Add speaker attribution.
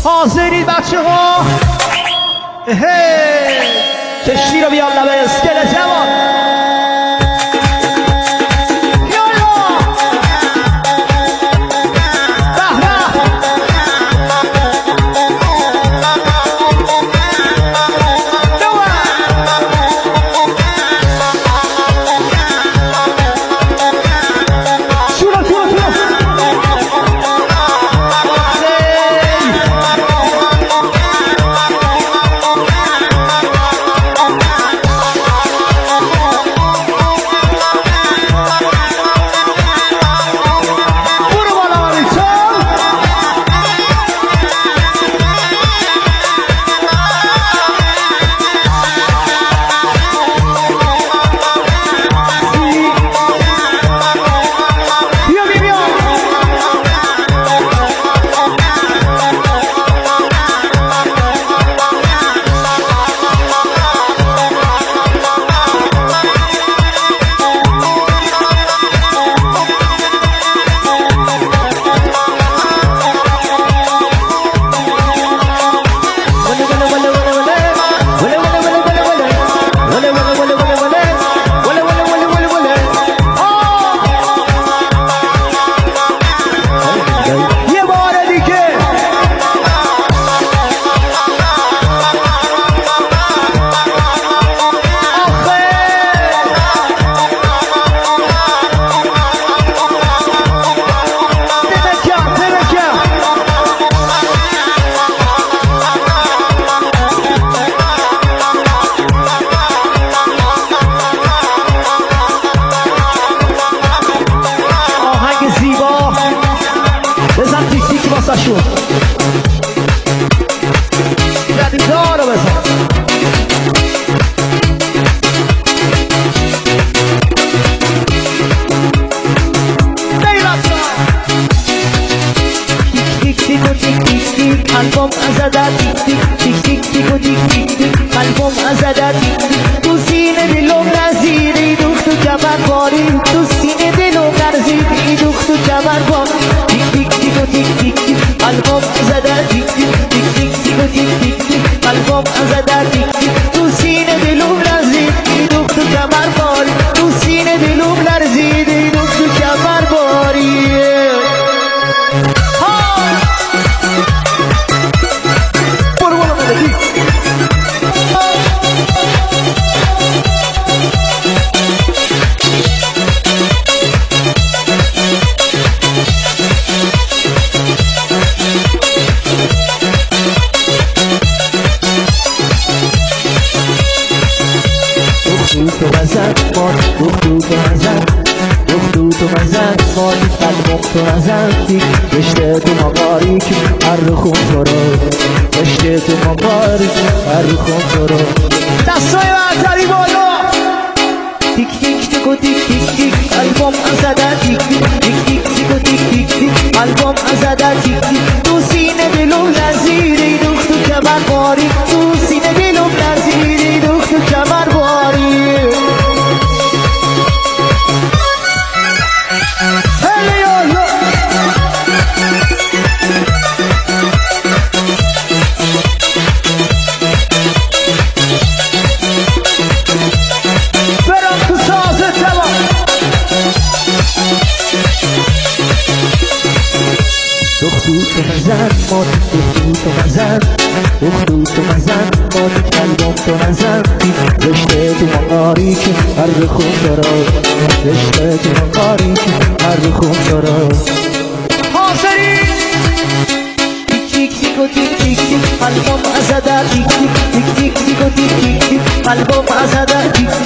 Speaker 1: حاضرید بچه ها؟ کشتی رو بیام لبه اسکل جوان.
Speaker 2: قلبم ازدت تیک تیک تیک و تیک تیک تیک قلبم ازدت تو سینه دلم نزیدی دوخت تو کمر باری تو سینه دلم نزیدی دوخت تو کمر باری تیک تیک تیک و تیک تیک تیک قلبم ازدت تیک تیک تیک تیک تیک و تیک تیک تیک قلبم ازدت تیک تیک تو سینه دلم نزیدی دوخت تو کمر باری تو سینه دلم نزیدی دوخت تو کمر باری تو مزد مانی دختو تو مزد دختو تو مزد مانی قلبم تو مزدی رشته تو مقاری که هر خون تو رو رشته تو مقاری هر خون تو رو
Speaker 1: دستای برتری بالا
Speaker 2: تیک تیک تیک و تیک تیک تیک قلبم ازده تیک تیک تیک تیک تیک و تیک تیک تیک قلبم ازده تیک تیک تو سینه دلم لرزیدی دختو کمر باری تو سینه دلم لرزیدی دختو کمر باری دختو تو مزد مانی دختو تو مزد دختو تو مزد مانی قلبم تو مزدی رشته تو مقاری که هر خون تو رو رشته تو مقاری که هر خون تو رو
Speaker 1: حاضری
Speaker 2: تیک تیک تیک و تیک تیک تیک قلبم ازده تیک تیک تیک تیک تیک و تیک تیک تیک قلبم ازده تیک